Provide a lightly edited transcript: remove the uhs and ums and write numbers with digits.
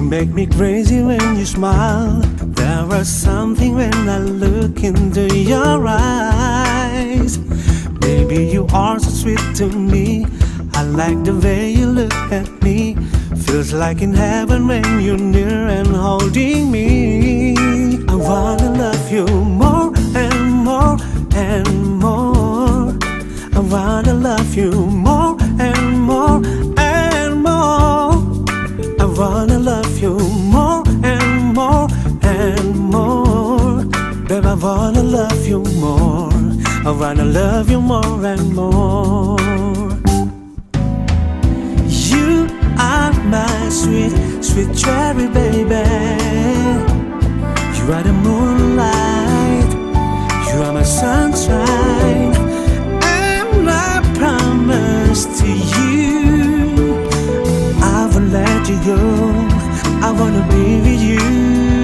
make me crazy when you smile. There is something when I look into your eyes. Baby, you are so sweet to me. I like the way you look at me. Feels like in heaven when you're near and holding me. I wanna love you more and more and more. I wanna love you more and more and more. I wanna love you more and more and more. Babe, I wanna love you more. I wanna love you more and more. You are my sweet, sweet cherry baby. You are the moonlight. You are my sunshine. And I promise to you I won't let you go. I wanna be with you.